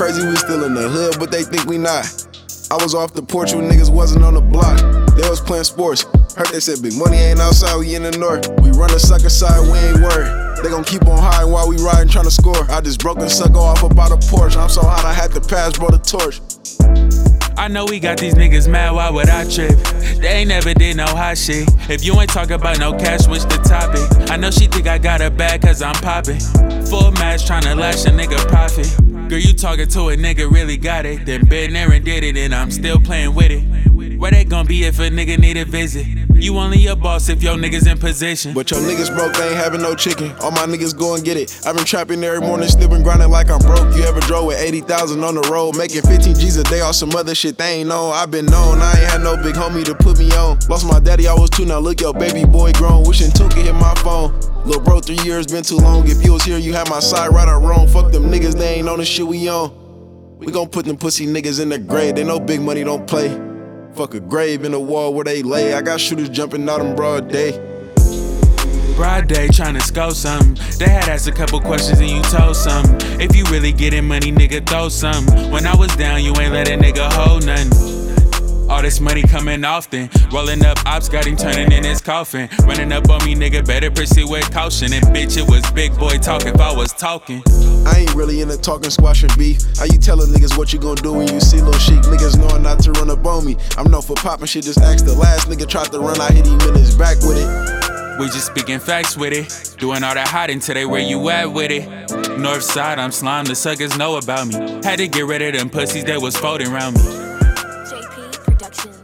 crazy, we still in the hood, but they think we not. I was off the porch when niggas wasn't on the block. They was playing sports. Heard they said big money ain't outside, we in the north. We run the sucker side, we ain't worried. They gon' keep on high while we riding tryna score. I just broke a sucker off about a Porsche. I'm so hot I had to pass, brought a torch. I know we got these niggas mad, why would I trip? They ain't never did no hot shit. If you ain't talking about no cash, switch the topic. I know she think I got her bad cause I'm poppin'. Full match tryna lash a nigga profit. Girl, you talking to a nigga really got it. Then been there and did it and I'm still playing with it. Where they gon' be if a nigga need a visit? You only a boss if your niggas in position. But your niggas broke, they ain't having no chicken. All my niggas go and get it. I've been trapping every morning, still been grinding like I'm broke. You ever drove with 80,000 on the road, making 15 G's a day off some other shit they ain't known. I been known, I ain't had no big homie to put me on. Lost my daddy, I was 2, now look your baby boy grown. Wishing 2 could hit my phone. Lil' bro, 3 years been too long. If you was here, you had my side, right or wrong. Fuck them niggas, they ain't on the shit we on. We gon' put them pussy niggas in the grave. They know big money don't play. Fuck a grave in the wall where they lay. I got shooters jumping out in broad day. Broad day tryna score something. They had asked a couple questions and you told something. If you really getting money, nigga, throw something. When I was down, you ain't let a nigga hold nothing. All this money coming often. Rolling up ops, got him turning in his coffin. Running up on me, nigga, better proceed with caution. And bitch, it was big boy talk if I was talking. I ain't really into talking, squashing beef. How you tellin' niggas what you gon' do when you see Lil Sheek? Niggas knowing not to run up on me. I'm known for poppin' shit, just ask the last nigga tried to run, I hit him in his back with it. We just speaking facts with it. Doing all that hiding today, where you at with it? North side, I'm slime, the suckers know about me. Had to get rid of them pussies that was folding around me. JP Production.